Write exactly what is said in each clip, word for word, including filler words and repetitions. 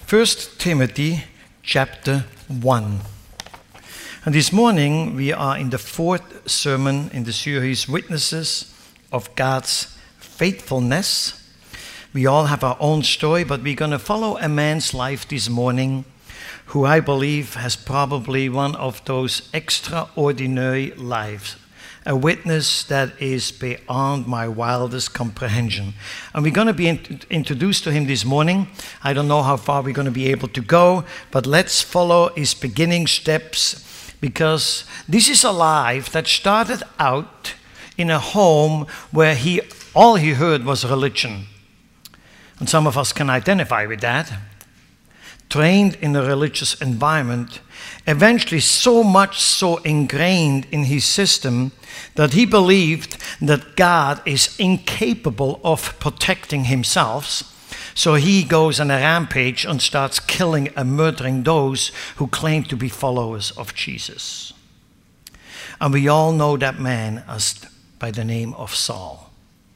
First Timothy chapter one. And this morning we are in the fourth sermon in the series Witnesses of God's Faithfulness. We all have our own story, but we're going to follow a man's life this morning who I believe has probably one of those extraordinary lives. A witness that is beyond my wildest comprehension. And we're going to be in- introduced to him this morning. I don't know how far we're going to be able to go, but let's follow his beginning steps, because this is a life that started out in a home where he all he heard was religion. And some of us can identify with that. Trained in a religious environment, eventually so much so ingrained in his system that he believed that God is incapable of protecting himself. So he goes on a rampage and starts killing and murdering those who claim to be followers of Jesus. And we all know that man as by the name of Saul.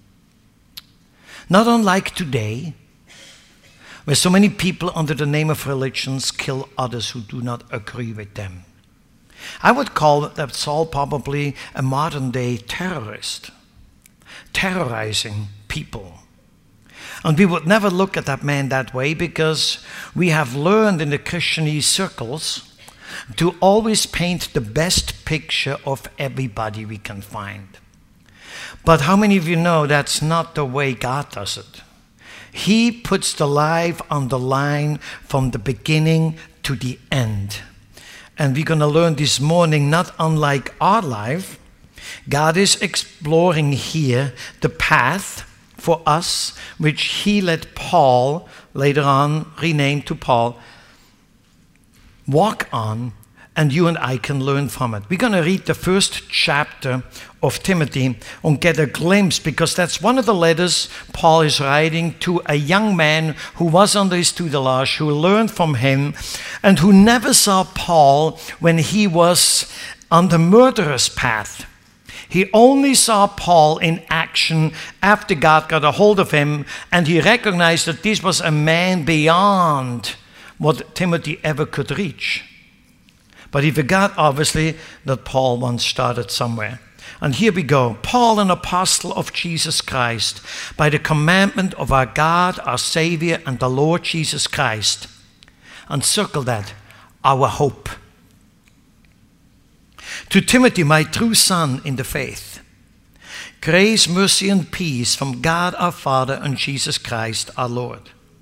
Not unlike today, where so many people under the name of religions kill others who do not agree with them. I would call that Saul probably a modern-day terrorist, terrorizing people. And we would never look at that man that way, because we have learned in the Christianese circles to always paint the best picture of everybody we can find. But how many of you know that's not the way God does it? He puts the life on the line from the beginning to the end. And we're going to learn this morning, not unlike our life, God is exploring here the path for us, which he let Paul, later on renamed to Paul, walk on, and you and I can learn from it. We're going to read the first chapter of Timothy and get a glimpse, because that's one of the letters Paul is writing to a young man who was under his tutelage, who learned from him, and who never saw Paul when he was on the murderous path. He only saw Paul in action after God got a hold of him, and he recognized that this was a man beyond what Timothy ever could reach. But he forgot, obviously, that Paul once started somewhere. And here we go. Paul, an apostle of Jesus Christ, by the commandment of our God, our Savior, and the Lord Jesus Christ. And circle that, our hope. To Timothy, my true son in the faith, grace, mercy, and peace from God our Father and Jesus Christ our Lord.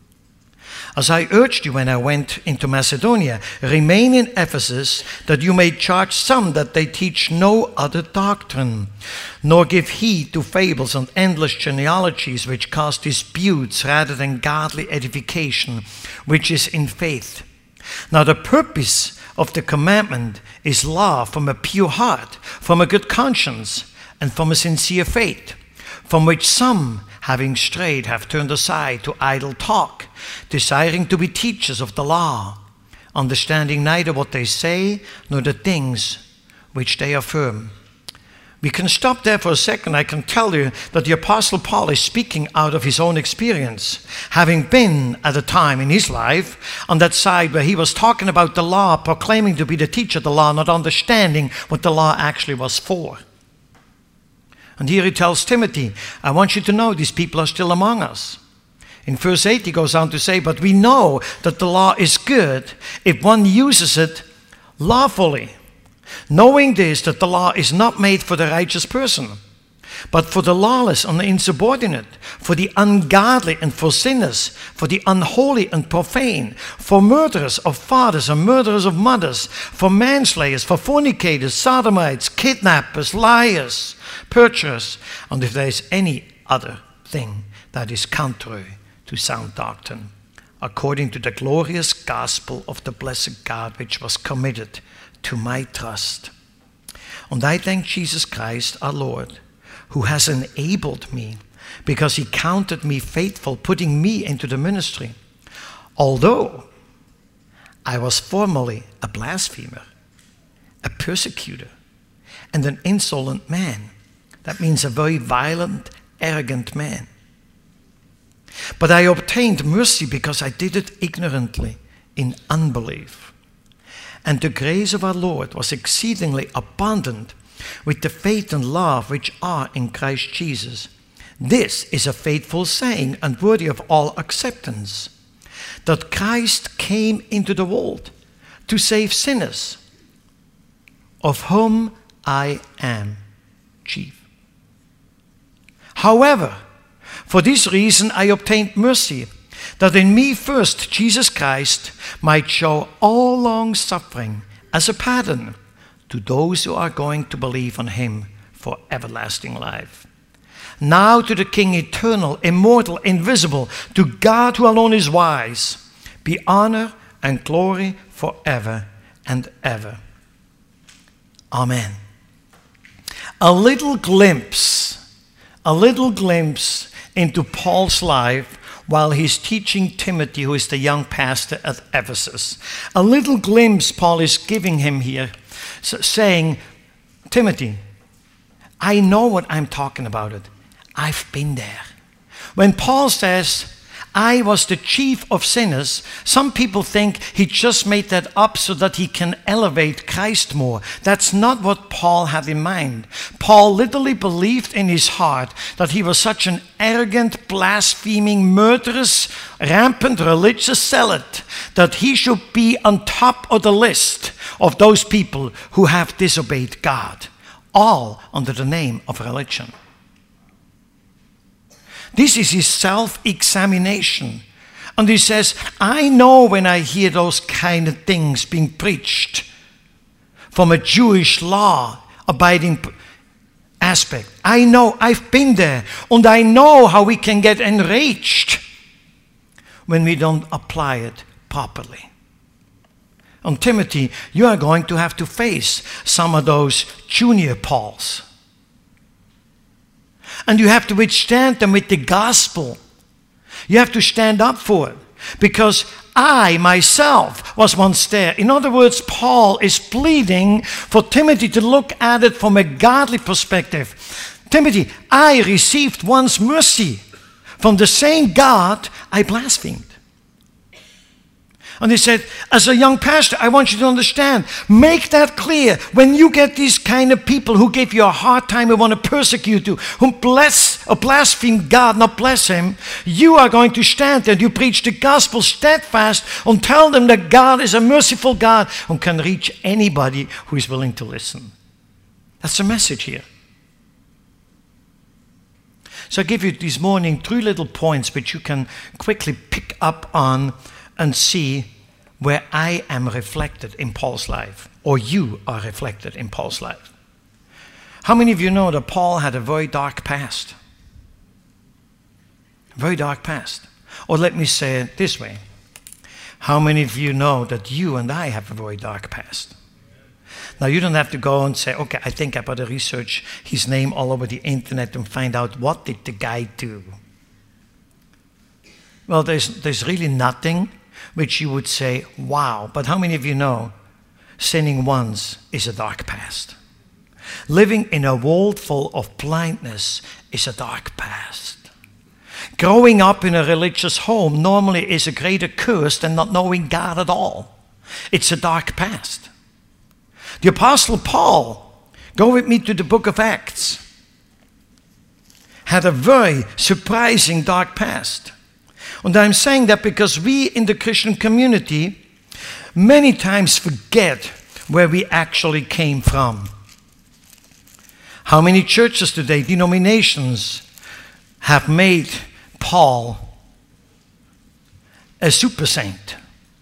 As I urged you when I went into Macedonia, remain in Ephesus, that you may charge some that they teach no other doctrine, nor give heed to fables and endless genealogies which cause disputes rather than godly edification, which is in faith. Now the purpose of the commandment is love from a pure heart, from a good conscience, and from a sincere faith, from which some, having strayed, have turned aside to idle talk, desiring to be teachers of the law, understanding neither what they say nor the things which they affirm. We can stop there for a second. I can tell you that the Apostle Paul is speaking out of his own experience, having been at a time in his life on that side where he was talking about the law, proclaiming to be the teacher of the law, not understanding what the law actually was for. And here he tells Timothy, I want you to know these people are still among us. In verse eight he goes on to say, but we know that the law is good if one uses it lawfully, knowing this, that the law is not made for the righteous person, but for the lawless and the insubordinate, for the ungodly and for sinners, for the unholy and profane, for murderers of fathers and murderers of mothers, for manslayers, for fornicators, sodomites, kidnappers, liars, perjurers, and if there is any other thing that is contrary to sound doctrine, according to the glorious gospel of the blessed God, which was committed to my trust. And I thank Jesus Christ our Lord, who has enabled me, because he counted me faithful, putting me into the ministry. Although I was formerly a blasphemer, a persecutor, and an insolent man. That means a very violent, arrogant man. But I obtained mercy because I did it ignorantly, in unbelief. And the grace of our Lord was exceedingly abundant with the faith and love which are in Christ Jesus. This is a faithful saying and worthy of all acceptance, that Christ came into the world to save sinners, of whom I am chief. However, for this reason I obtained mercy, that in me first Jesus Christ might show all long suffering as a pattern to those who are going to believe on him for everlasting life. Now to the King, eternal, immortal, invisible, to God who alone is wise, be honor and glory forever and ever. Amen. A little glimpse, a little glimpse into Paul's life while he's teaching Timothy, who is the young pastor at Ephesus. A little glimpse Paul is giving him here, saying, Timothy, I know what I'm talking about it. I've been there. When Paul says, I was the chief of sinners, some people think he just made that up so that he can elevate Christ more. That's not what Paul had in mind. Paul literally believed in his heart that he was such an arrogant, blaspheming, murderous, rampant religious zealot that he should be on top of the list of those people who have disobeyed God, all under the name of religion. This is his self-examination. And he says, I know when I hear those kind of things being preached from a Jewish law-abiding aspect. I know, I've been there. And I know how we can get enraged when we don't apply it properly. And Timothy, you are going to have to face some of those junior Pauls. And you have to withstand them with the gospel. You have to stand up for it. Because I myself was once there. In other words, Paul is pleading for Timothy to look at it from a godly perspective. Timothy, I received once mercy from the same God I blasphemed. And he said, as a young pastor, I want you to understand, make that clear. When you get these kind of people who give you a hard time, who want to persecute you, who bless or blaspheme God, not bless him, you are going to stand there and you preach the gospel steadfast and tell them that God is a merciful God who can reach anybody who is willing to listen. That's the message here. So I give you this morning three little points which you can quickly pick up on and see where I am reflected in Paul's life, or you are reflected in Paul's life. How many of you know that Paul had a very dark past? Very dark past. Or let me say it this way. How many of you know that you and I have a very dark past? Now you don't have to go and say, okay, I think I better research his name all over the internet and find out what did the guy do. Well, there's, there's really nothing which you would say, wow. But how many of you know sinning once is a dark past? Living in a world full of blindness is a dark past. Growing up in a religious home normally is a greater curse than not knowing God at all. It's a dark past. The Apostle Paul, go with me to the book of Acts, had a very surprising dark past. And I'm saying that because we in the Christian community many times forget where we actually came from. How many churches today, denominations, have made Paul a super saint?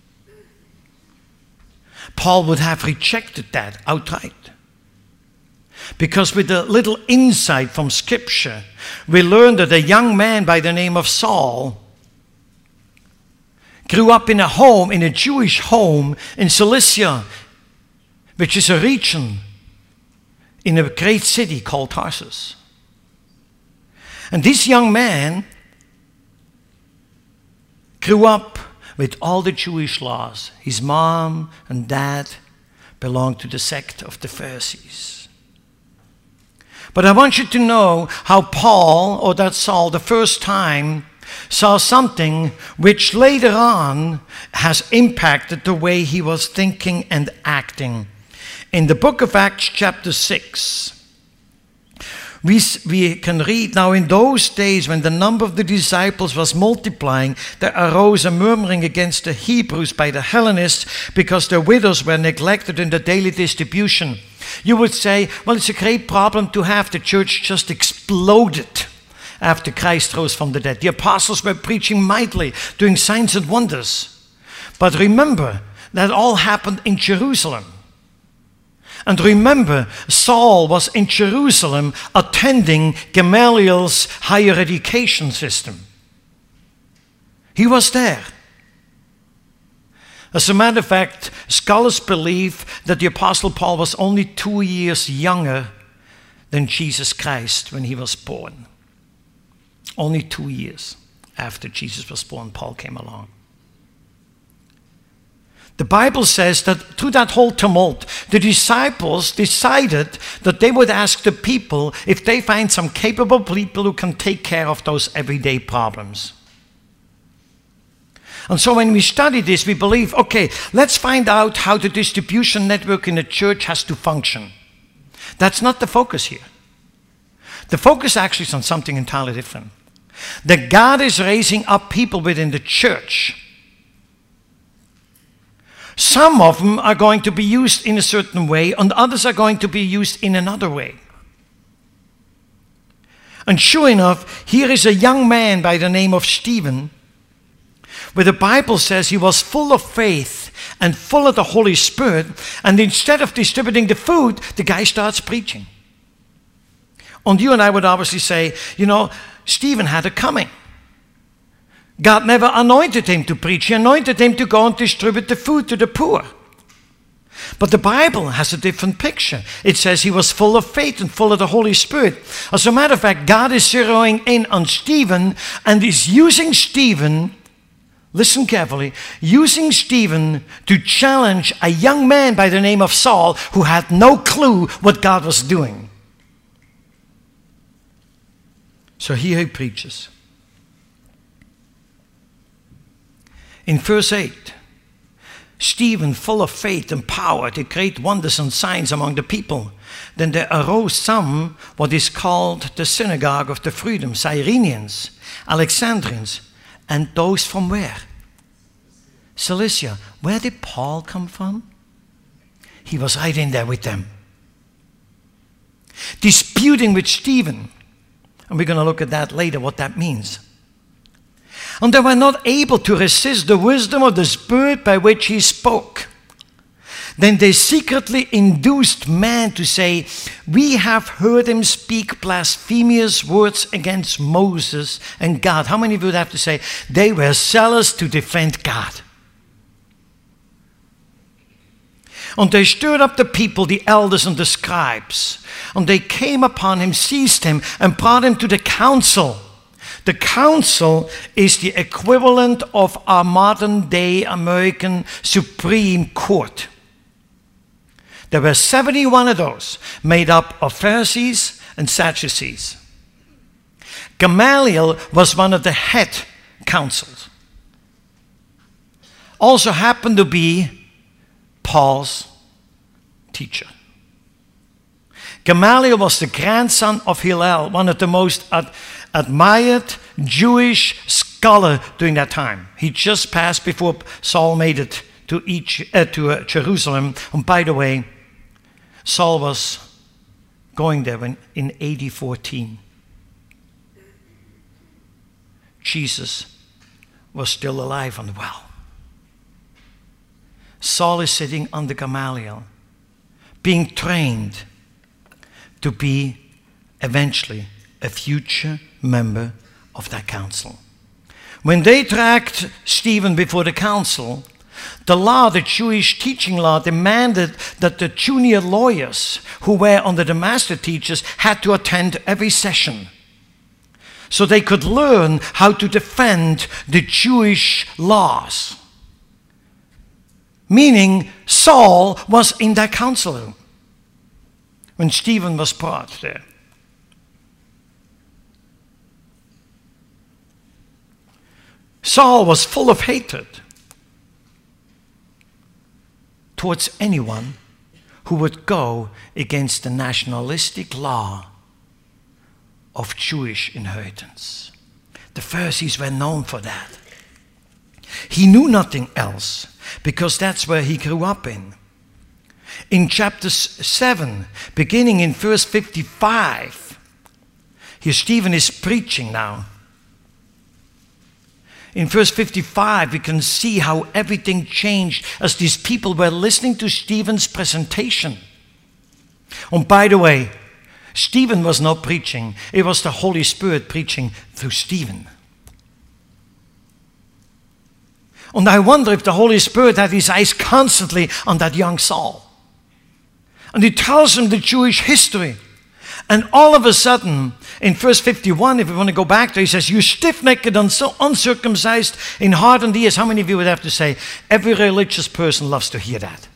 Paul would have rejected that outright. Because with a little insight from Scripture, we learn that a young man by the name of Saul grew up in a home, in a Jewish home in Cilicia, which is a region in a great city called Tarsus. And this young man grew up with all the Jewish laws. His mom and dad belonged to the sect of the Pharisees. But I want you to know how Paul, or that Saul, the first time saw something which later on has impacted the way he was thinking and acting. In the book of Acts chapter six, we, we can read, "Now in those days when the number of the disciples was multiplying, there arose a murmuring against the Hebrews by the Hellenists because their widows were neglected in the daily distribution." You would say, well, it's a great problem to have. The church just exploded after Christ rose from the dead. The apostles were preaching mightily, doing signs and wonders. But remember, that all happened in Jerusalem. And remember, Saul was in Jerusalem attending Gamaliel's higher education system. He was there. As a matter of fact, scholars believe that the Apostle Paul was only two years younger than Jesus Christ when he was born. Only two years after Jesus was born, Paul came along. The Bible says that through that whole tumult, the disciples decided that they would ask the people if they find some capable people who can take care of those everyday problems. And so when we study this, we believe, okay, let's find out how the distribution network in the church has to function. That's not the focus here. The focus actually is on something entirely different. That God is raising up people within the church. Some of them are going to be used in a certain way, and others are going to be used in another way. And sure enough, here is a young man by the name of Stephen, where the Bible says he was full of faith and full of the Holy Spirit, and instead of distributing the food, the guy starts preaching. And you and I would obviously say, you know, Stephen had a coming. God never anointed him to preach. He anointed him to go and distribute the food to the poor. But the Bible has a different picture. It says he was full of faith and full of the Holy Spirit. As a matter of fact, God is zeroing in on Stephen and is using Stephen, listen carefully, using Stephen to challenge a young man by the name of Saul who had no clue what God was doing. So here he preaches. In verse eight, Stephen, full of faith and power, did great wonders and signs among the people. Then there arose some, what is called the synagogue of the freedom, Cyrenians, Alexandrians, and those from where? Cilicia. Where did Paul come from? He was right in there with them, disputing with Stephen. And we're going to look at that later, what that means. And they were not able to resist the wisdom of the Spirit by which he spoke. Then they secretly induced men to say, "We have heard him speak blasphemous words against Moses and God." How many of you would have to say, they were zealous to defend God? And they stirred up the people, the elders and the scribes. And they came upon him, seized him, and brought him to the council. The council is the equivalent of our modern day American Supreme Court. There were seventy-one of those, made up of Pharisees and Sadducees. Gamaliel was one of the head councils. Also happened to be Paul's teacher. Gamaliel was the grandson of Hillel, one of the most ad- admired Jewish scholars during that time. He just passed before Saul made it to, each, uh, to uh, Jerusalem. And by the way, Saul was going there when, in A D fourteen. Jesus was still alive and well. Saul is sitting under Gamaliel, being trained to be eventually a future member of that council. When they dragged Stephen before the council, the law, the Jewish teaching law, demanded that the junior lawyers who were under the master teachers had to attend every session so they could learn how to defend the Jewish laws. Meaning Saul was in that council room when Stephen was brought there. Saul was full of hatred towards anyone who would go against the nationalistic law of Jewish inheritance. The Pharisees were known for that. He knew nothing else because that's where he grew up in. In chapter seven, beginning in verse fifty-five, here Stephen is preaching now. In verse fifty-five, we can see how everything changed as these people were listening to Stephen's presentation. And by the way, Stephen was not preaching. It was the Holy Spirit preaching through Stephen. And I wonder if the Holy Spirit had his eyes constantly on that young Saul. And he tells him the Jewish history. And all of a sudden, in verse fifty-one, if we want to go back there, he says, you stiff-necked and so uncircumcised in heart and ears. How many of you would have to say, every religious person loves to hear that?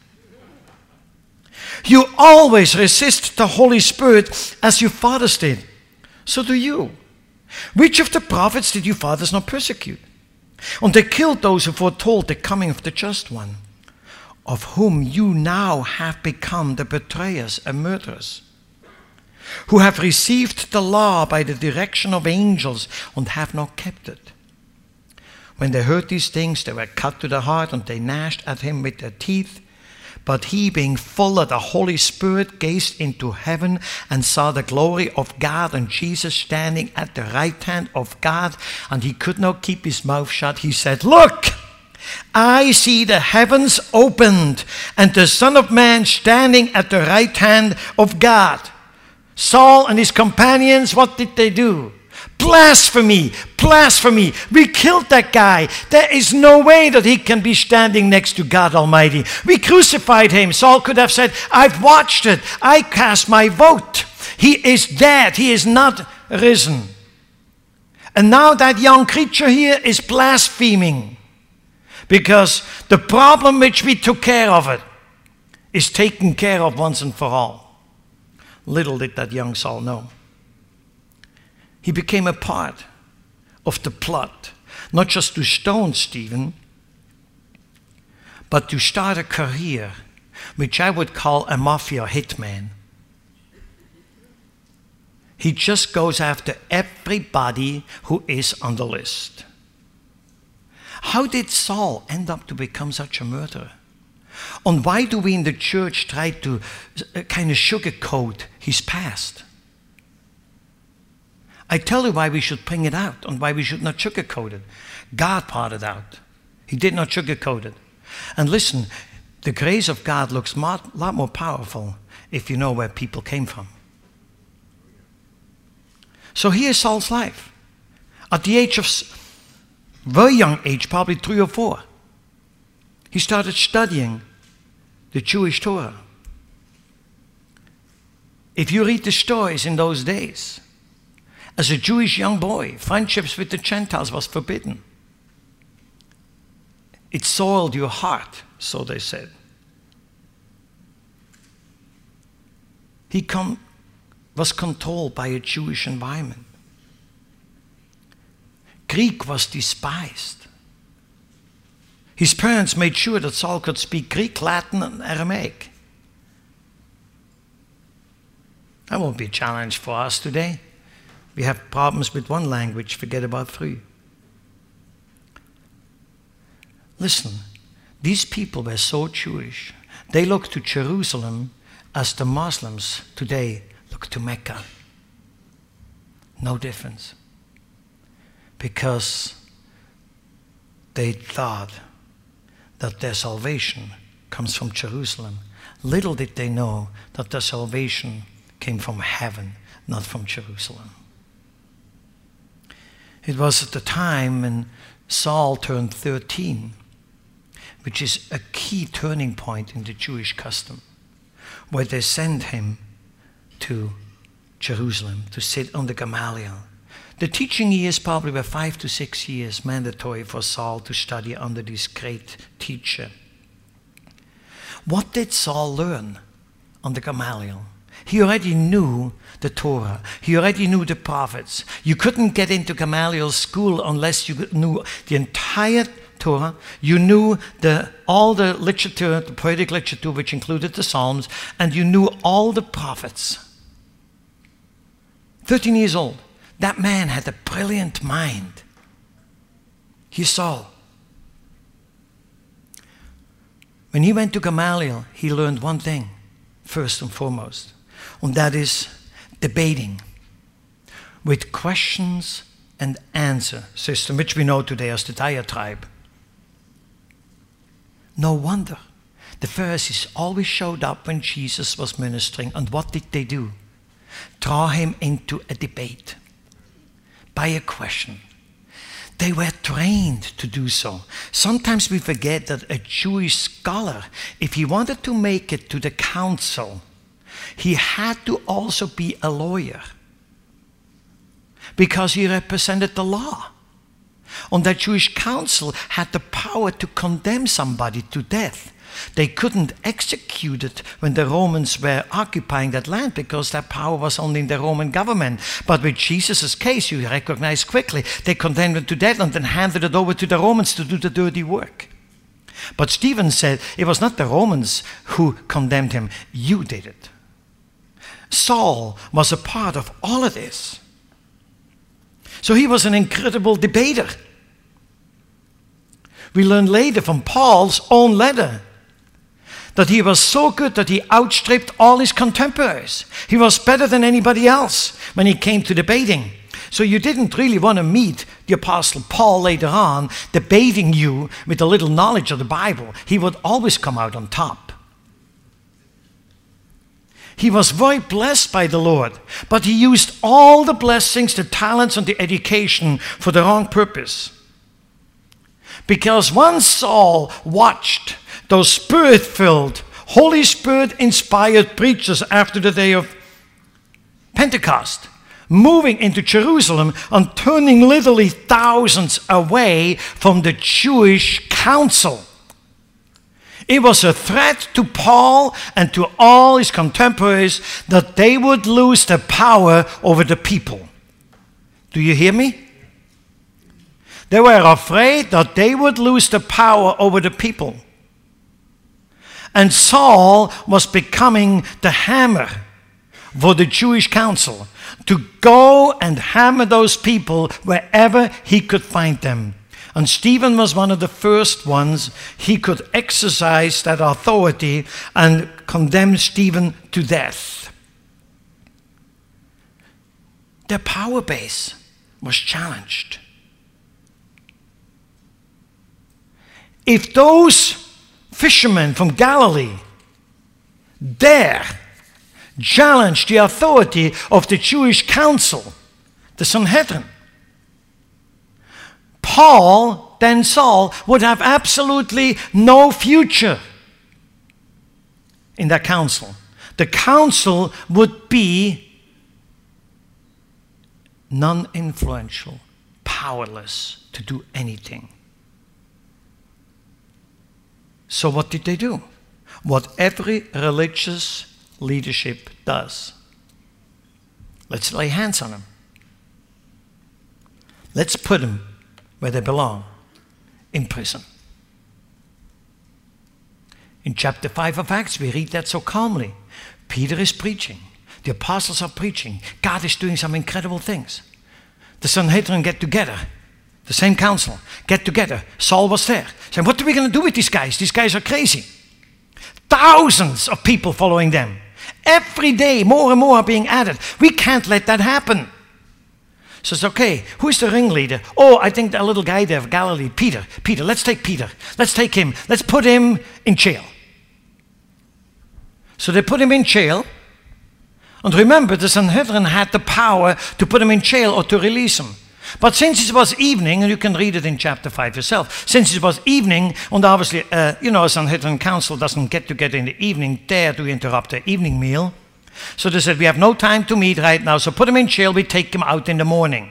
You always resist the Holy Spirit as your fathers did. So do you. Which of the prophets did your fathers not persecute? And they killed those who foretold the coming of the Just One, of whom you now have become the betrayers and murderers, who have received the law by the direction of angels and have not kept it. When they heard these things, they were cut to the heart, and they gnashed at him with their teeth. But he, being full of the Holy Spirit, gazed into heaven and saw the glory of God and Jesus standing at the right hand of God, and he could not keep his mouth shut. He said, look, I see the heavens opened and the Son of Man standing at the right hand of God. Saul and his companions, what did they do? Blasphemy, blasphemy. We killed that guy. There is no way that he can be standing next to God Almighty. We crucified him. Saul could have said, I've watched it. I cast my vote. He is dead. He is not risen. And now that young creature here is blaspheming because the problem which we took care of it is taken care of once and for all. Little did that young Saul know. He became a part of the plot, not just to stone Stephen, but to start a career, which I would call a mafia hitman. He just goes after everybody who is on the list. How did Saul end up to become such a murderer? And why do we in the church try to kind of sugarcoat his past? I tell you why we should bring it out and why we should not sugarcoat it. God brought it out. He did not sugarcoat it. And listen, the grace of God looks a lot more powerful if you know where people came from. So here's Saul's life. At the age of, very young age, probably three or four, he started studying the Jewish Torah. If you read the stories in those days, as a Jewish young boy, friendships with the Gentiles was forbidden. It soiled your heart, so they said. He com- was controlled by a Jewish environment. Greek was despised. His parents made sure that Saul could speak Greek, Latin, and Aramaic. That won't be a challenge for us today. We have problems with one language, forget about three. Listen, these people were so Jewish. They looked to Jerusalem as the Muslims today look to Mecca. No difference. Because they thought that their salvation comes from Jerusalem. Little did they know that their salvation came from heaven, not from Jerusalem. It was at the time when Saul turned thirteen, which is a key turning point in the Jewish custom, where they sent him to Jerusalem to sit under Gamaliel. The teaching years probably were five to six years mandatory for Saul to study under this great teacher. What did Saul learn under Gamaliel? He already knew the Torah. He already knew the prophets. You couldn't get into Gamaliel's school unless you knew the entire Torah. You knew the, all the literature, the poetic literature, which included the Psalms, and you knew all the prophets. thirteen years old. That man had a brilliant mind. He saw. When he went to Gamaliel, he learned one thing, first and foremost, and that is debating with questions and answer system, which we know today as the diatribe. No wonder the Pharisees always showed up when Jesus was ministering, and what did they do? Draw him into a debate by a question. They were trained to do so. Sometimes we forget that a Jewish scholar, if he wanted to make it to the council, he had to also be a lawyer because he represented the law. And that Jewish council had the power to condemn somebody to death. They couldn't execute it when the Romans were occupying that land because that power was only in the Roman government. But with Jesus' case, you recognize quickly, they condemned him to death and then handed it over to the Romans to do the dirty work. But Stephen said it was not the Romans who condemned him, you did it. Saul was a part of all of this. So he was an incredible debater. We learn later from Paul's own letter that he was so good that he outstripped all his contemporaries. He was better than anybody else when he came to debating. So you didn't really want to meet the Apostle Paul later on debating you with a little knowledge of the Bible. He would always come out on top. He was very blessed by the Lord, but he used all the blessings, the talents, and the education for the wrong purpose. Because once Saul watched those Spirit-filled, Holy Spirit-inspired preachers after the day of Pentecost, moving into Jerusalem and turning literally thousands away from the Jewish council. It was a threat to Paul and to all his contemporaries that they would lose their power over the people. Do you hear me? They were afraid that they would lose the power over the people. And Saul was becoming the hammer for the Jewish council to go and hammer those people wherever he could find them. And Stephen was one of the first ones. He could exercise that authority and condemn Stephen to death. Their power base was challenged. If those fishermen from Galilee dare challenge the authority of the Jewish council, the Sanhedrin, Paul, then Saul, would have absolutely no future in that council. The council would be non-influential, powerless to do anything. So what did they do? What every religious leadership does. Let's lay hands on them. Let's put them where they belong, in prison. In chapter five of Acts, we read that so calmly. Peter is preaching. The apostles are preaching. God is doing some incredible things. The Sanhedrin get together. The same council get together. Saul was there. Saying, what are we going to do with these guys? These guys are crazy. Thousands of people following them. Every day, more and more are being added. We can't let that happen. So it's okay. Who is the ringleader? Oh, I think that little guy there of Galilee, Peter. Peter, let's take Peter. Let's take him. Let's put him in jail. So they put him in jail. And remember, the Sanhedrin had the power to put him in jail or to release him. But since it was evening, and you can read it in chapter five yourself, since it was evening, and obviously, uh, you know, a Sanhedrin council doesn't get together in the evening, dare to interrupt their evening meal. So they said, we have no time to meet right now, so put him in jail, we take him out in the morning.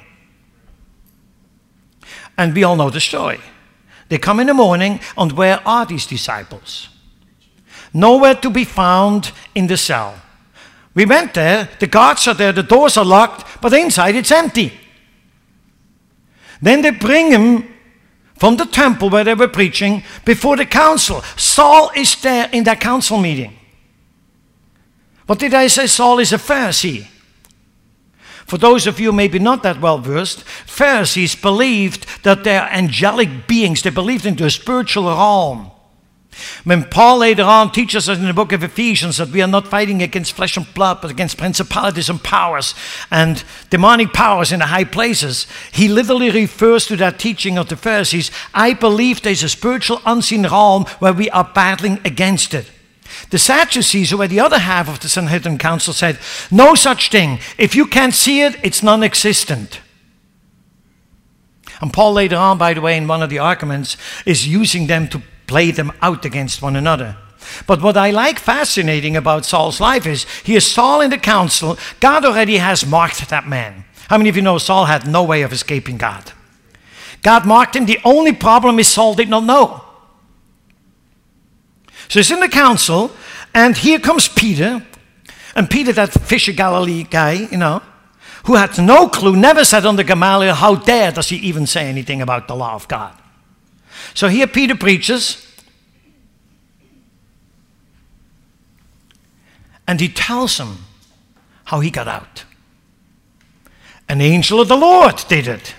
And we all know the story. They come in the morning, and where are these disciples? Nowhere to be found in the cell. We went there, the guards are there, the doors are locked, but inside it's empty. Then they bring him from the temple where they were preaching before the council. Saul is there in that council meeting. What did I say? Saul is a Pharisee. For those of you maybe not that well versed, Pharisees believed that they're angelic beings. They believed in the spiritual realm. When Paul later on teaches us in the book of Ephesians that we are not fighting against flesh and blood, but against principalities and powers and demonic powers in the high places, he literally refers to that teaching of the Pharisees. I believe there's a spiritual unseen realm where we are battling against it. The Sadducees, who were the other half of the Sanhedrin Council, said, no such thing. If you can't see it, it's non-existent. And Paul later on, by the way, in one of the arguments, is using them to play them out against one another. But what I like fascinating about Saul's life is he is Saul in the council. God already has marked that man. How many of you know Saul had no way of escaping God? God marked him. The only problem is Saul did not know. So he's in the council, and here comes Peter. And Peter, that fisher Galilee guy, you know, who had no clue, never sat under Gamaliel. How dare does he even say anything about the law of God? So here Peter preaches, and he tells him how he got out. An angel of the Lord did it.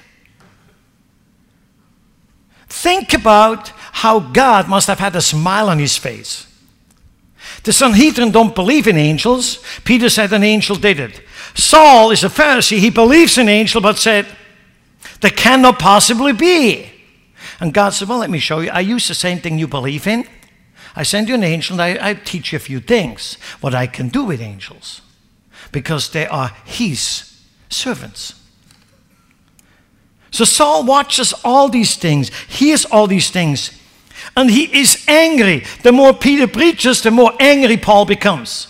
Think about how God must have had a smile on his face. The Sanhedrin don't believe in angels. Peter said an angel did it. Saul is a Pharisee. He believes in angels, but said, there cannot possibly be. And God said, well, let me show you. I use the same thing you believe in. I send you an angel, and I, I teach you a few things, what I can do with angels, because they are his servants. So Saul watches all these things, hears all these things, and he is angry. The more Peter preaches, the more angry Paul becomes.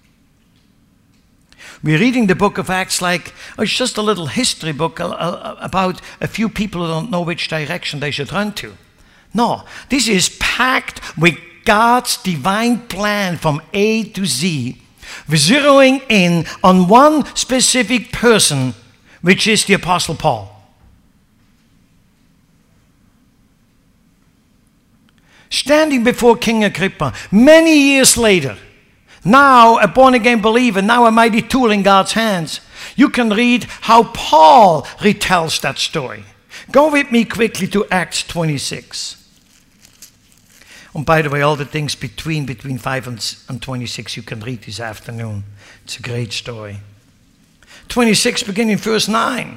We're reading the book of Acts like, oh, it's just a little history book about a few people who don't know which direction they should run to. No, this is packed with God's divine plan from A to Z, zeroing in on one specific person, which is the Apostle Paul. Standing before King Agrippa, many years later, now a born-again believer, now a mighty tool in God's hands, you can read how Paul retells that story. Go with me quickly to Acts twenty-six. And by the way, all the things between between five and twenty-six you can read this afternoon. It's a great story. twenty-six, beginning verse nine.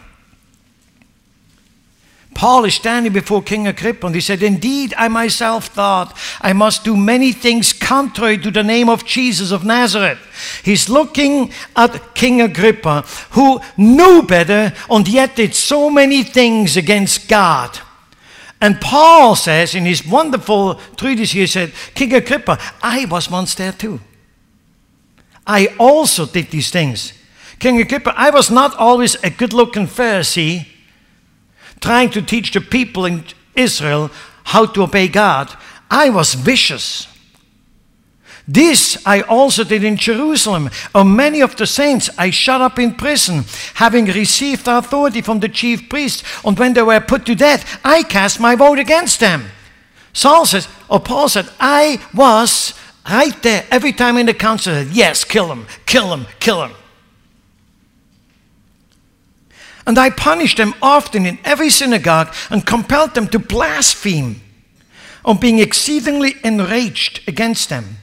Paul is standing before King Agrippa, and he said, indeed, I myself thought I must do many things contrary to the name of Jesus of Nazareth. He's looking at King Agrippa, who knew better, and yet did so many things against God. And Paul says in his wonderful treatise, he said, King Agrippa, I was once there too. I also did these things. King Agrippa, I was not always a good-looking Pharisee, trying to teach the people in Israel how to obey God. I was vicious. This I also did in Jerusalem. And many of the saints I shut up in prison, having received authority from the chief priests. And when they were put to death, I cast my vote against them. Saul says, or Paul said, I was right there every time in the council. Said, yes, kill him, kill him, kill him. And I punished them often in every synagogue and compelled them to blaspheme, on being exceedingly enraged against them.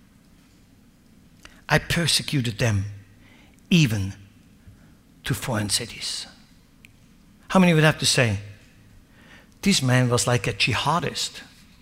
I persecuted them even to foreign cities. How many would have to say, this man was like a jihadist?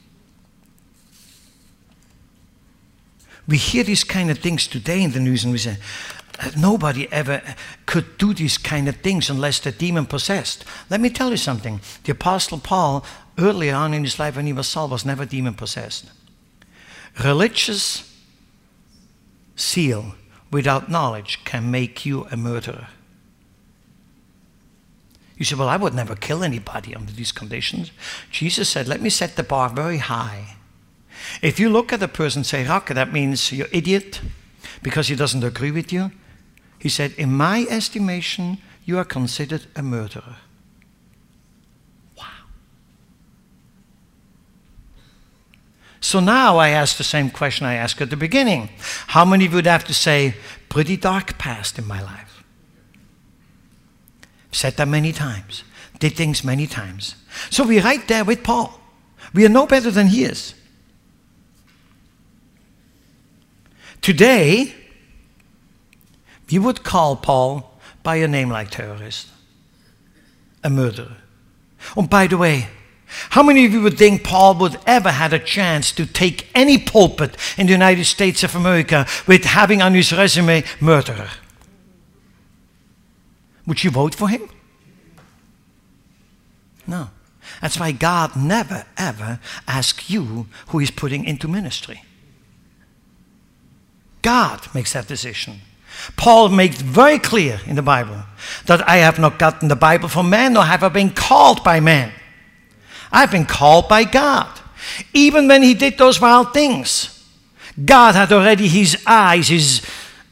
We hear these kind of things today in the news, and we say, nobody ever could do these kind of things unless they're demon-possessed. Let me tell you something. The Apostle Paul, early on in his life when he was Saul, was never demon-possessed. Religious zeal without knowledge can make you a murderer. You say, well, I would never kill anybody under these conditions. Jesus said, let me set the bar very high. If you look at a person and say, Raka, that means you're idiot, because he doesn't agree with you? He said, in my estimation, you are considered a murderer. Wow. So now I ask the same question I asked at the beginning. How many would have to say, pretty dark past in my life? Said that many times. Did things many times. So we're right there with Paul. We are no better than he is. Today, we would call Paul by a name like terrorist, a murderer. Oh, by the way, how many of you would think Paul would ever had a chance to take any pulpit in the United States of America with having on his resume, murderer? Would you vote for him? No. That's why God never, ever asks you who he's putting into ministry. God makes that decision. Paul makes very clear in the Bible that I have not gotten the Bible from man, nor have I been called by man. I've been called by God. Even when he did those wild things, God had already his eyes, his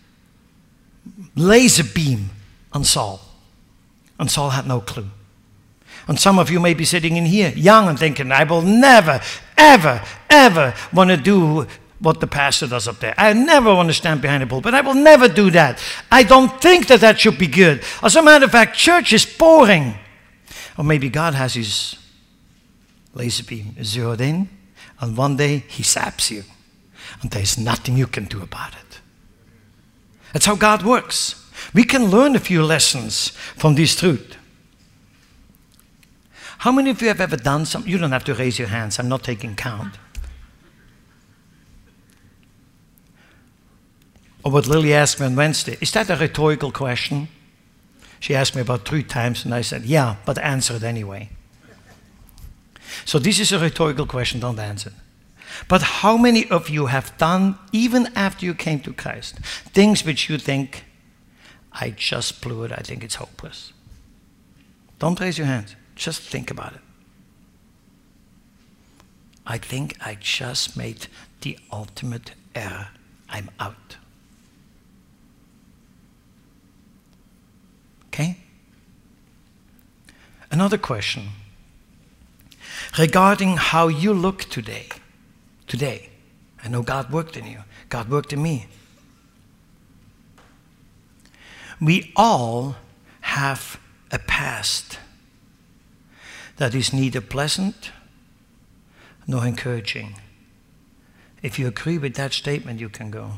laser beam on Saul. And Saul had no clue. And some of you may be sitting in here, young and thinking, I will never, ever, ever want to do what the pastor does up there. I never want to stand behind a pulpit. I will never do that. I don't think that that should be good. As a matter of fact, church is boring. Or maybe God has his laser beam zeroed in, and one day he saps you, and there's nothing you can do about it. That's how God works. We can learn a few lessons from this truth. How many of you have ever done something? You don't have to raise your hands. I'm not taking count. Or what Lily asked me on Wednesday. Is that a rhetorical question? She asked me about three times, and I said, yeah, but answer it anyway. So this is a rhetorical question, don't answer. But how many of you have done, even after you came to Christ, things which you think, I just blew it, I think it's hopeless? Don't raise your hands. Just think about it. I think I just made the ultimate error. I'm out. Okay? Another question. Regarding how you look today. Today. I know God worked in you. God worked in me. We all have a past that is neither pleasant nor encouraging. If you agree with that statement, you can go.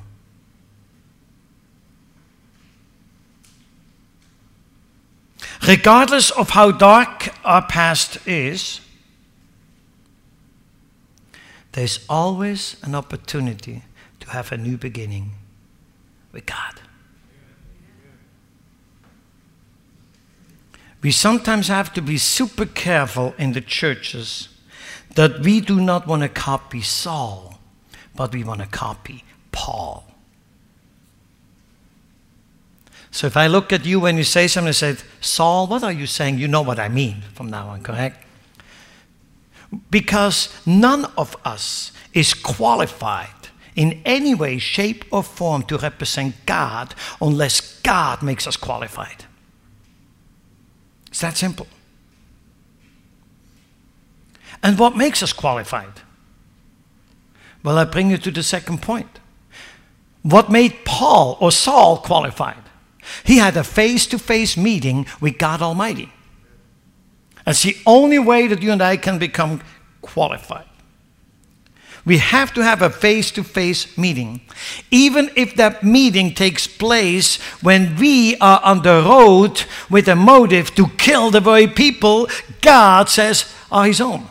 Regardless of how dark our past is, there's always an opportunity to have a new beginning with God. We sometimes have to be super careful in the churches that we do not want to copy Saul, but we want to copy Paul. So if I look at you when you say something, I said, Saul, what are you saying? You know what I mean from now on, correct? Because none of us is qualified in any way, shape, or form to represent God unless God makes us qualified. It's that simple. And what makes us qualified? Well, I bring you to the second point. What made Paul or Saul qualified? He had a face-to-face meeting with God Almighty. That's the only way that you and I can become qualified. We have to have a face-to-face meeting. Even if that meeting takes place when we are on the road with a motive to kill the very people God says are his own.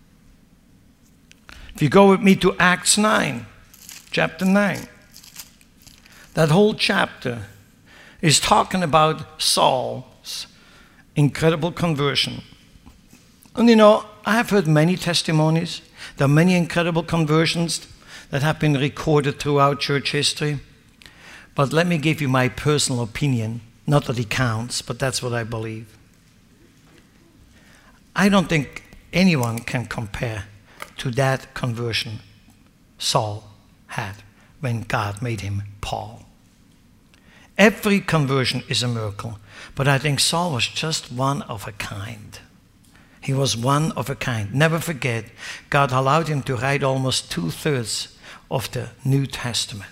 If you go with me to Acts nine, chapter nine, that whole chapter is talking about Saul's incredible conversion. And you know, I have heard many testimonies. There are many incredible conversions that have been recorded throughout church history. But let me give you my personal opinion. Not that it counts, but that's what I believe. I don't think anyone can compare to that conversion Saul had when God made him Paul. Every conversion is a miracle. But I think Saul was just one of a kind. He was one of a kind. Never forget, God allowed him to write almost two-thirds of the New Testament.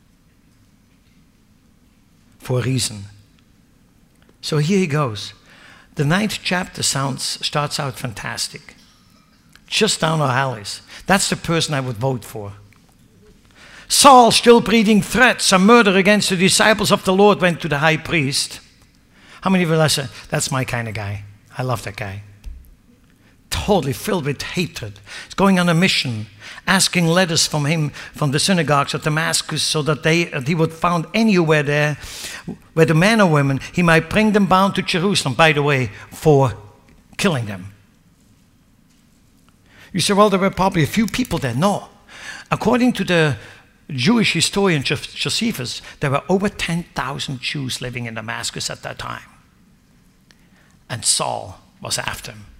For a reason. So here he goes. The ninth chapter sounds starts out fantastic. Just down our alleys. That's the person I would vote for. Saul, still breathing threats and murder against the disciples of the Lord, went to the high priest. How many of you say, that's my kind of guy? I love that guy. Totally filled with hatred. He's going on a mission, asking letters from him, from the synagogues of Damascus, so that they, that he would found anywhere there, where the men or women, he might bring them bound to Jerusalem, by the way, for killing them. You say, well, there were probably a few people there. No. According to the Jewish historian Josephus, there were over ten thousand Jews living in Damascus at that time. And Saul was after him.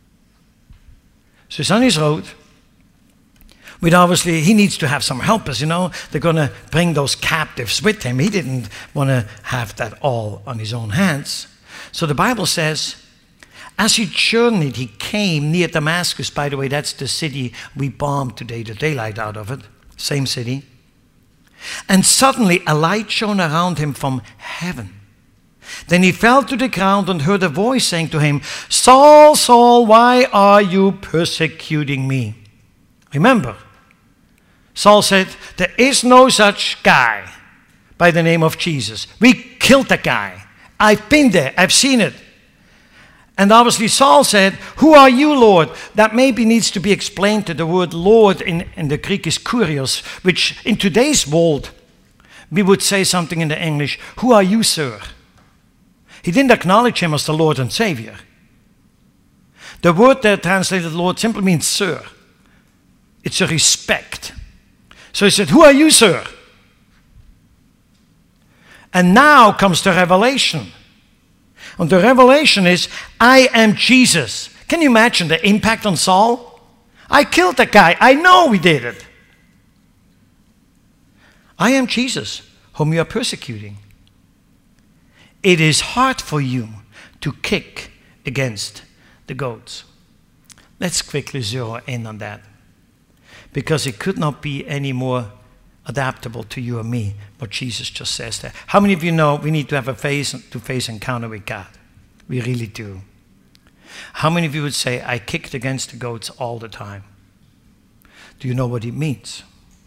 So he's on his road. With obviously, he needs to have some helpers, you know. They're going to bring those captives with him. He didn't want to have that all on his own hands. So the Bible says, as he journeyed, he came near Damascus. By the way, that's the city we bombed today, the daylight out of it. Same city. And suddenly a light shone around him from heaven. Then he fell to the ground and heard a voice saying to him, Saul, Saul, why are you persecuting me? Remember, Saul said, there is no such guy by the name of Jesus. We killed that guy. I've been there. I've seen it. And obviously Saul said, who are you, Lord? That maybe needs to be explained to the word Lord in, in the Greek is kurios, which in today's world, we would say something in the English, who are you, sir? He didn't acknowledge him as the Lord and Savior. The word there translated Lord simply means sir. It's a respect. So he said, who are you, sir? And now comes the revelation. And the revelation is, I am Jesus. Can you imagine the impact on Saul? I killed that guy. I know we did it. I am Jesus, whom you are persecuting. It is hard for you to kick against the goats. Let's quickly zero in on that. Because it could not be any more adaptable to you or me, what Jesus just says there. How many of you know we need to have a face-to-face encounter with God? We really do. How many of you would say, I kicked against the goats all the time? Do you know what it means?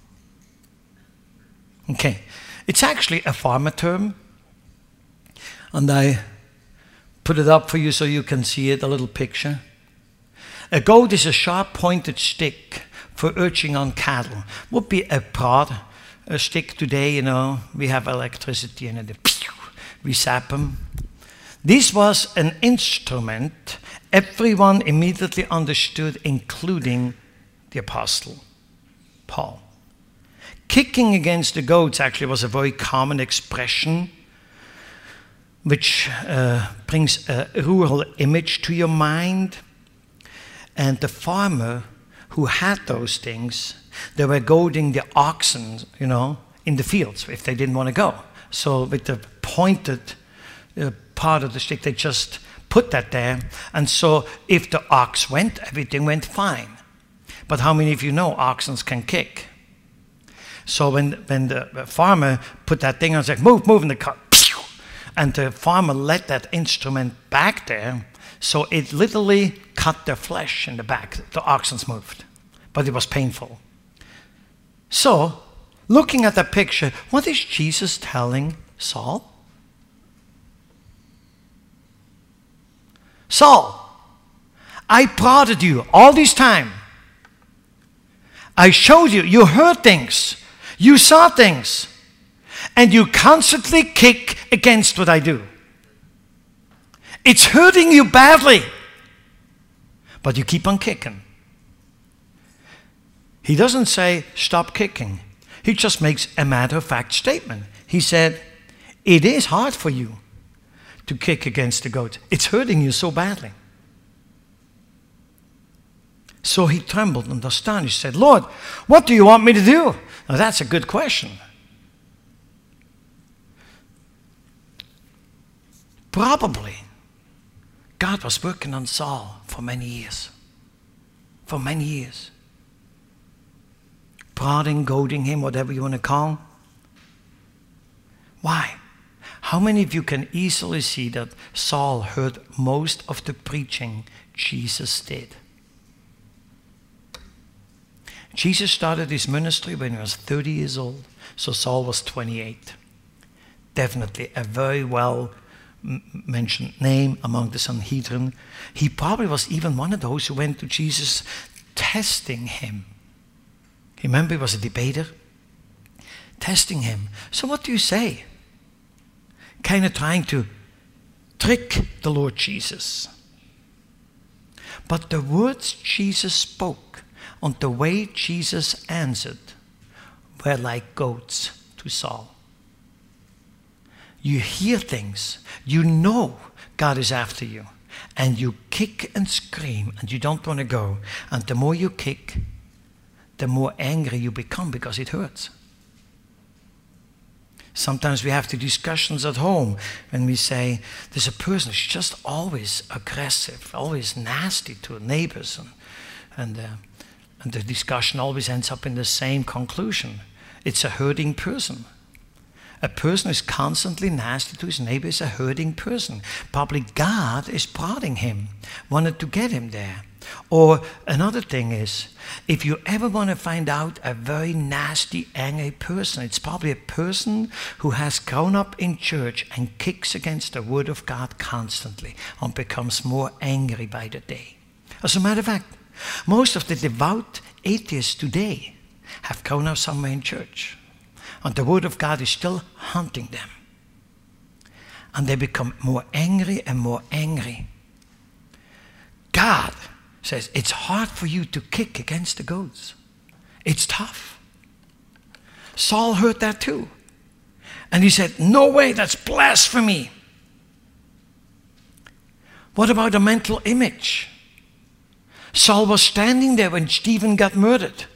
Okay. It's actually a farmer term. And I put it up for you so you can see it, a little picture. A goad is a sharp pointed stick for urging on cattle. Would be a prod, a stick today, you know, we have electricity and it, we zap them. This was an instrument everyone immediately understood, including the apostle Paul. Kicking against the goats actually was a very common expression which uh, brings a rural image to your mind. And the farmer who had those things, they were goading the oxen, you know, in the fields if they didn't want to go. So with the pointed uh, part of the stick, they just put that there. And so if the ox went, everything went fine. But how many of you know oxen can kick? So when, when the farmer put that thing on, it's like, move, move, and the car, and the farmer let that instrument back there, so it literally cut their flesh in the back. The oxen moved, but it was painful. So, looking at that picture, what is Jesus telling Saul? Saul, I prodded you all this time. I showed you, you heard things, you saw things, and you constantly kick against what I do. It's hurting you badly, but you keep on kicking. He doesn't say, stop kicking. He just makes a matter-of-fact statement. He said, it is hard for you to kick against the goat. It's hurting you so badly. So he trembled and astonished, said, Lord, what do you want me to do? Now that's a good question. Probably God was working on Saul for many years. For many years. Prodding, goading him, whatever you want to call him. Why? How many of you can easily see that Saul heard most of the preaching Jesus did? Jesus started his ministry when he was thirty years old, so Saul was twenty-eight. Definitely a very well mentioned name among the Sanhedrin. He probably was even one of those who went to Jesus testing him. Remember, he was a debater. Testing him. So what do you say? Kind of trying to trick the Lord Jesus. But the words Jesus spoke and the way Jesus answered were like goads to Saul. You hear things, you know God is after you, and you kick and scream and you don't want to go. And the more you kick, the more angry you become because it hurts. Sometimes we have the discussions at home when we say, there's a person who's just always aggressive, always nasty to neighbors. And, and, uh, and the discussion always ends up in the same conclusion. It's a hurting person. A person who's constantly nasty to his neighbor is a hurting person. Probably God is prodding him, wanted to get him there. Or another thing is, if you ever want to find out a very nasty, angry person, it's probably a person who has grown up in church and kicks against the word of God constantly and becomes more angry by the day. As a matter of fact, most of the devout atheists today have grown up somewhere in church, and the word of God is still haunting them. And they become more angry and more angry. God says, it's hard for you to kick against the goads. It's tough. Saul heard that too. And he said, no way, that's blasphemy. What about a mental image? Saul was standing there when Stephen got murdered.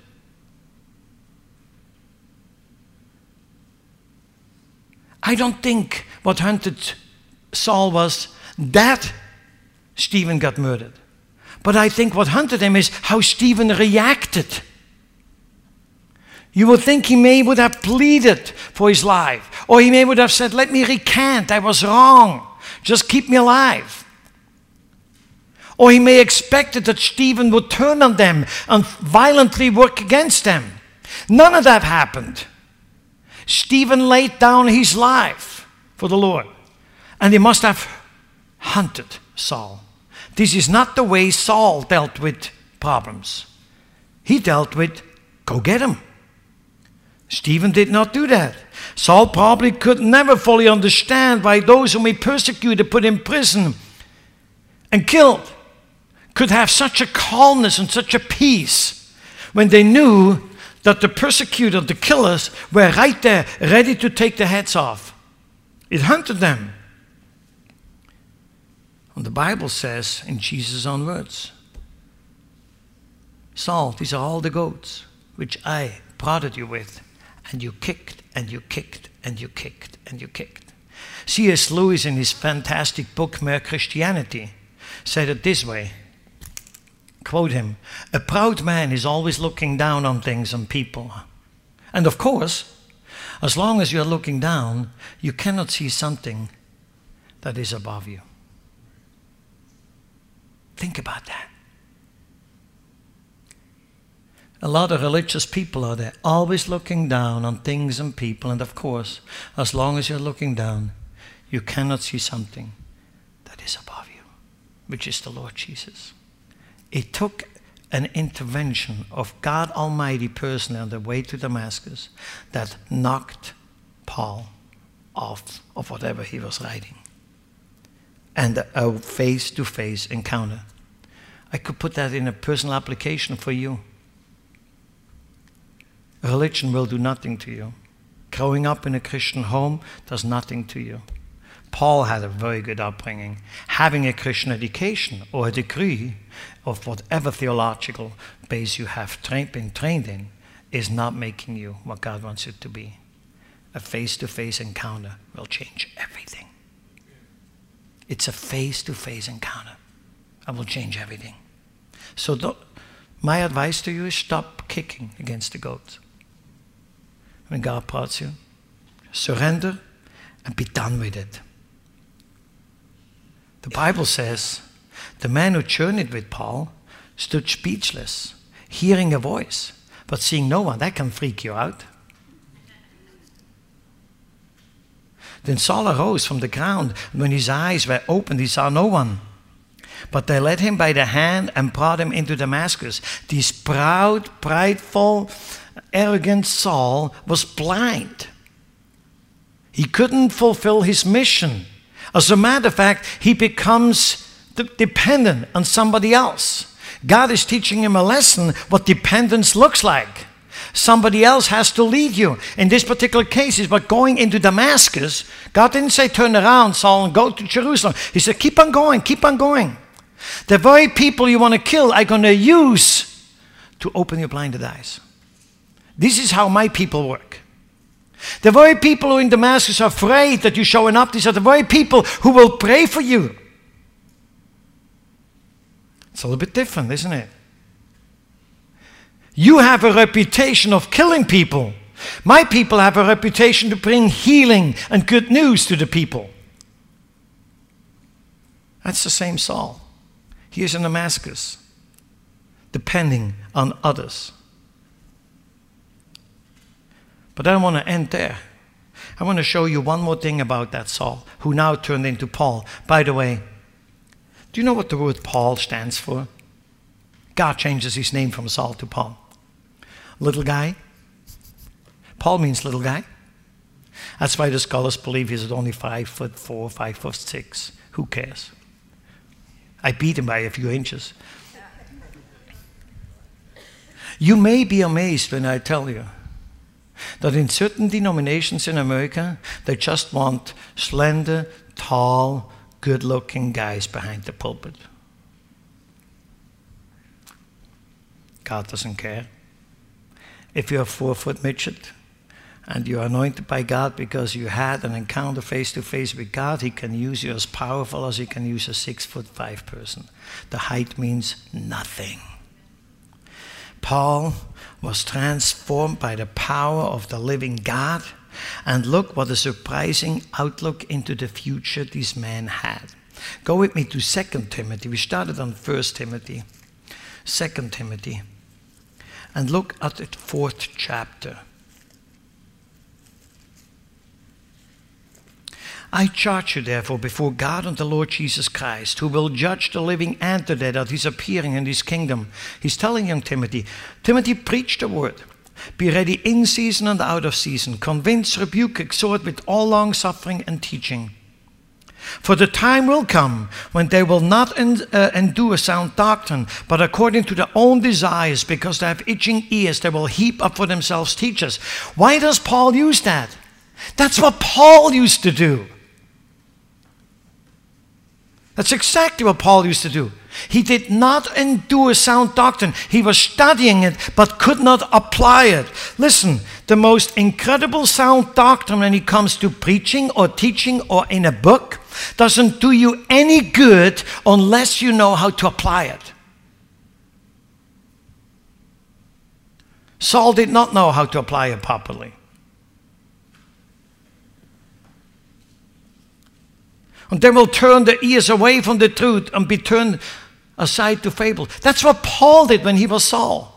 I don't think what hunted Saul was that Stephen got murdered. But I think what hunted him is how Stephen reacted. You would think he may would have pleaded for his life. Or he may would have said, let me recant, I was wrong. Just keep me alive. Or he may expected that Stephen would turn on them and violently work against them. None of that happened. Stephen laid down his life for the Lord. And he must have hunted Saul. This is not the way Saul dealt with problems. He dealt with, go get him. Stephen did not do that. Saul probably could never fully understand why those whom he persecuted, put in prison, and killed, could have such a calmness and such a peace when they knew that the persecutor, the killers, were right there, ready to take their heads off. It hunted them. And the Bible says, in Jesus' own words, Saul, these are all the goats which I prodded you with, and you kicked, and you kicked, and you kicked, and you kicked. C S Lewis, in his fantastic book, Mere Christianity, said it this way, quote him, a proud man is always looking down on things and people. And of course, as long as you're looking down, you cannot see something that is above you. Think about that. A lot of religious people are there, always looking down on things and people. And of course, as long as you're looking down, you cannot see something that is above you, which is the Lord Jesus. It took an intervention of God Almighty personally on the way to Damascus that knocked Paul off of whatever he was writing. And a face-to-face encounter. I could put that in a personal application for you. Religion will do nothing to you. Growing up in a Christian home does nothing to you. Paul had a very good upbringing. Having a Christian education or a degree of whatever theological base you have tra- been trained in is not making you what God wants you to be. A face-to-face encounter will change everything. It's a face-to-face encounter. I will change everything. So th- my advice to you is stop kicking against the goat. When God parts you, surrender and be done with it. The Bible says the man who journeyed with Paul stood speechless, hearing a voice, but seeing no one. That can freak you out. Then Saul arose from the ground, and when his eyes were opened, he saw no one. But they led him by the hand and brought him into Damascus. This proud, prideful, arrogant Saul was blind. He couldn't fulfill his mission. As a matter of fact, he becomes de- dependent on somebody else. God is teaching him a lesson what dependence looks like. Somebody else has to lead you. In this particular case, is but going into Damascus. God didn't say turn around, Saul, and go to Jerusalem. He said keep on going, keep on going. The very people you want to kill are going to use to open your blinded eyes. This is how my people work. The very people who in Damascus are afraid that you're showing up, these are the very people who will pray for you. It's a little bit different, isn't it? You have a reputation of killing people. My people have a reputation to bring healing and good news to the people. That's the same Saul. He is in Damascus, depending on others. But I don't want to end there. I want to show you one more thing about that Saul, who now turned into Paul. By the way, do you know what the word Paul stands for? God changes his name from Saul to Paul. Little guy. Paul means little guy. That's why the scholars believe he's only five foot four, five foot six. Who cares? I beat him by a few inches. You may be amazed when I tell you that in certain denominations in America, they just want slender, tall, good-looking guys behind the pulpit. God doesn't care. If you're a four-foot midget and you're anointed by God because you had an encounter face-to-face with God, he can use you as powerful as he can use a six-foot-five person. The height means nothing. Paul was transformed by the power of the living God. And look what a surprising outlook into the future this man had. Go with me to Second Timothy. We started on First Timothy. Second Timothy. And look at the fourth chapter. I charge you therefore before God and the Lord Jesus Christ, who will judge the living and the dead at his appearing in his kingdom. He's telling young Timothy, Timothy, preach the word. Be ready in season and out of season. Convince, rebuke, exhort with all long suffering and teaching. For the time will come when they will not en- uh, endure sound doctrine, but according to their own desires, because they have itching ears, they will heap up for themselves teachers. Why does Paul use that? That's what Paul used to do. That's exactly what Paul used to do. He did not endure sound doctrine. He was studying it, but could not apply it. Listen, the most incredible sound doctrine when it comes to preaching or teaching or in a book doesn't do you any good unless you know how to apply it. Saul did not know how to apply it properly. And they will turn their ears away from the truth and be turned aside to fable. That's what Paul did when he was Saul.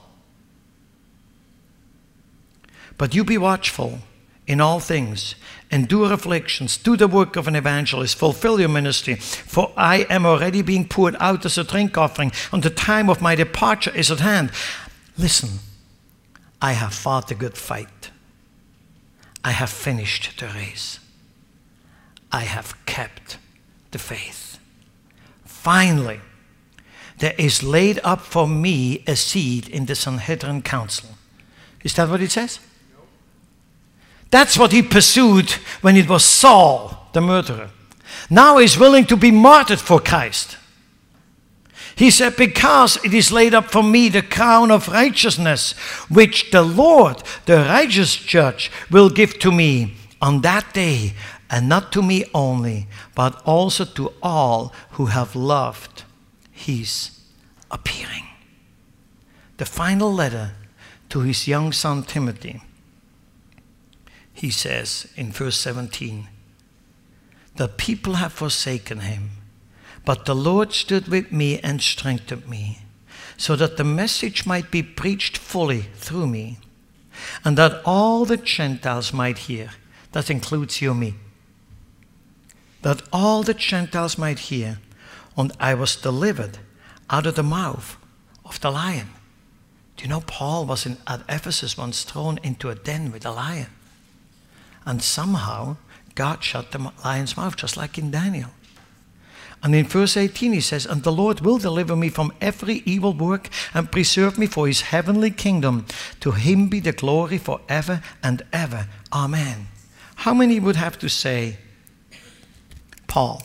But you be watchful in all things, endure afflictions, do the work of an evangelist, fulfill your ministry, for I am already being poured out as a drink offering, and the time of my departure is at hand. Listen, I have fought a good fight. I have finished the race. I have kept the faith. Finally, there is laid up for me a seat in the Sanhedrin council. Is that what it says? No. That's what he pursued when it was Saul, the murderer. Now he's willing to be martyred for Christ. He said, because it is laid up for me the crown of righteousness, which the Lord, the righteous judge, will give to me on that day, and not to me only, but also to all who have loved his appearing. The final letter to his young son Timothy, he says in verse seventeen, the people have forsaken him, but the Lord stood with me and strengthened me, so that the message might be preached fully through me, and that all the Gentiles might hear. That includes you and me. That all the Gentiles might hear, and I was delivered out of the mouth of the lion. Do you know Paul was in, at Ephesus once thrown into a den with a lion? And somehow God shut the lion's mouth, just like in Daniel. And in verse eighteen he says, and the Lord will deliver me from every evil work and preserve me for his heavenly kingdom. To him be the glory forever and ever. Amen. How many would have to say, Paul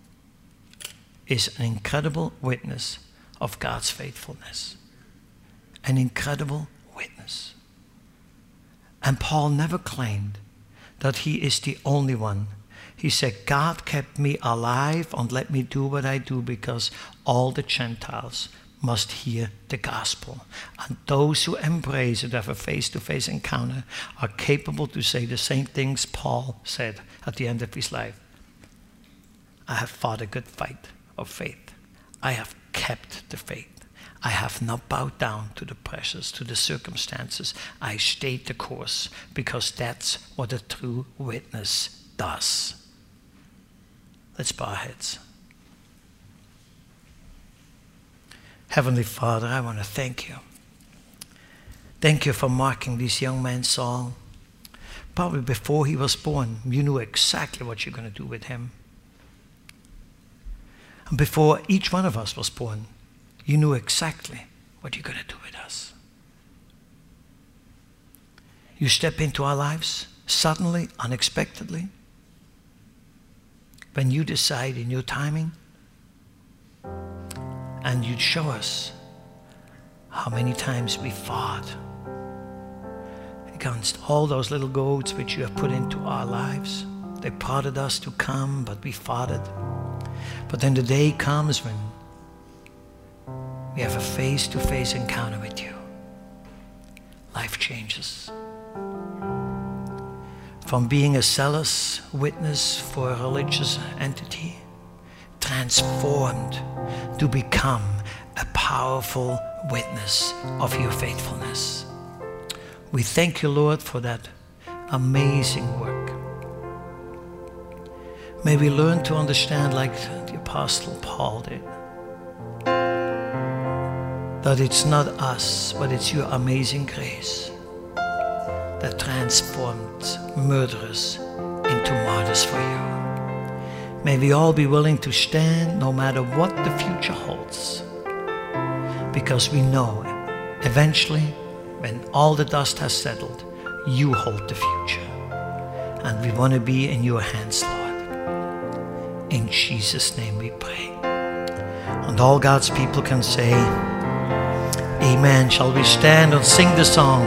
is an incredible witness of God's faithfulness? An incredible witness. And Paul never claimed that he is the only one. He said, God kept me alive and let me do what I do because all the Gentiles must hear the gospel. And those who embrace it, have a face-to-face encounter, are capable to say the same things Paul said at the end of his life. I have fought a good fight of faith. I have kept the faith. I have not bowed down to the pressures, to the circumstances. I stayed the course because that's what a true witness does. Let's bow our heads. Heavenly Father, I want to thank you. Thank you for marking this young man's soul. Probably before he was born, you knew exactly what you're going to do with him. And before each one of us was born, you knew exactly what you're going to do with us. You step into our lives suddenly, unexpectedly, when you decide in your timing, and you'd show us how many times we fought against all those little goats which you have put into our lives. They prodded us to come, but we fought it. But then the day comes when we have a face-to-face encounter with you. Life changes. From being a zealous witness for a religious entity, transformed to become a powerful witness of your faithfulness. We thank you, Lord, for that amazing work. May we learn to understand, like the Apostle Paul did, that it's not us, but it's your amazing grace that transformed murderers into martyrs for you. May we all be willing to stand no matter what the future holds, because we know eventually, when all the dust has settled, you hold the future. And we want to be in your hands, Lord. In Jesus' name we pray. And all God's people can say, Amen. Shall we stand and sing the song?